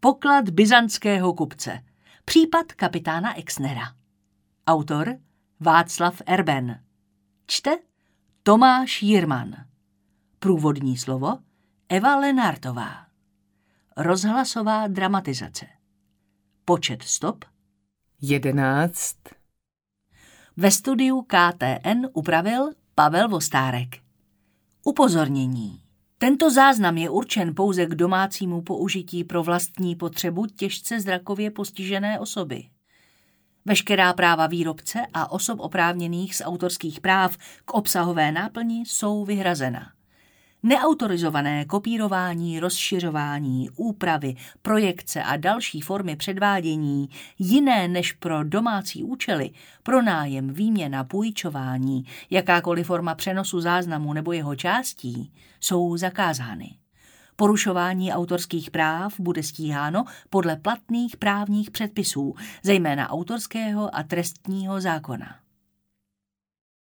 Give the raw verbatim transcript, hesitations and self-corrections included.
Poklad byzantského kupce. Případ kapitána Exnera. Autor Václav Erben. Čte Tomáš Jirman. Průvodní slovo Eva Lenartová. Rozhlasová dramatizace. Počet stop jedenáct. Ve studiu K T N upravil Pavel Vostárek. Upozornění. Tento záznam je určen pouze k domácímu použití pro vlastní potřebu těžce zrakově postižené osoby. Veškerá práva výrobce a osob oprávněných z autorských práv k obsahové náplni jsou vyhrazena. Neautorizované kopírování, rozšiřování, úpravy, projekce a další formy předvádění jiné než pro domácí účely, pronájem, výměna, půjčování, jakákoliv forma přenosu záznamu nebo jeho částí jsou zakázány. Porušování autorských práv bude stíháno podle platných právních předpisů, zejména autorského a trestního zákona.